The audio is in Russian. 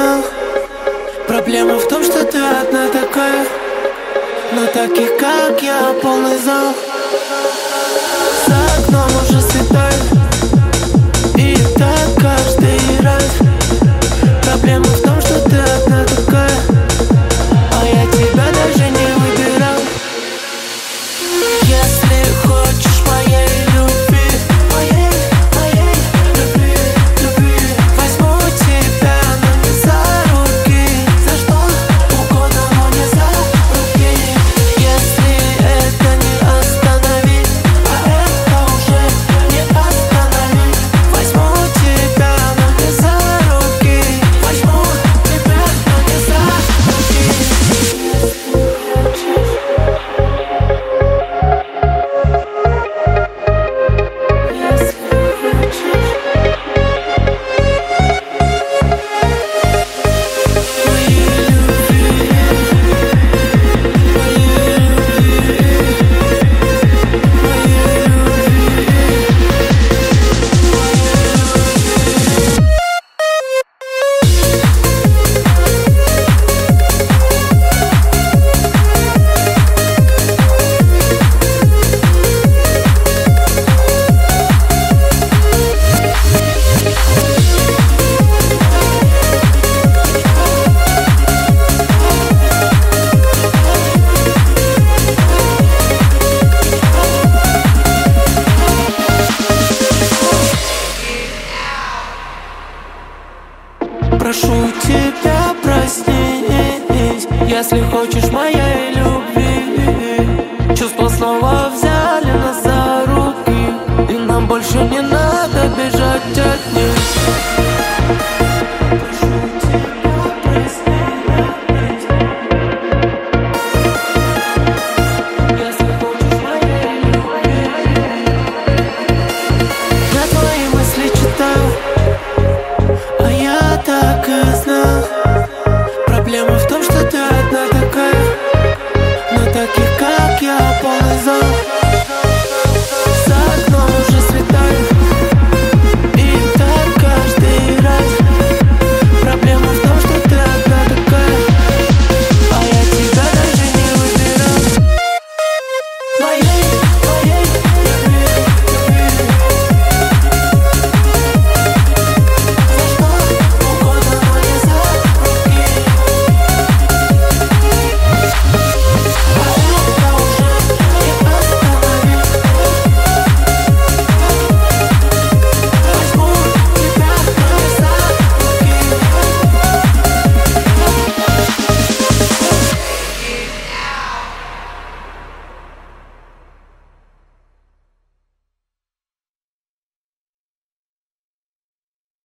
знал. Проблема в том, что ты одна такая, но таких, как я, полный зал. За окном уже светает, и так каждый раз. Проблема в том, что ты одна такая, а я тебя даже не выбирал. Если хочешь моей любви, моей любви, возьму тебя, но не за руки. За что угодно, но не за руки. Если это не остановить, а это уже не остановить, возьму тебя, но не за руки. Возьму тебя, но не за руки. Прошу тебя, проснись, если хочешь моей любви. Чувства снова взяли нас за руки, и нам больше не надо бежать от них.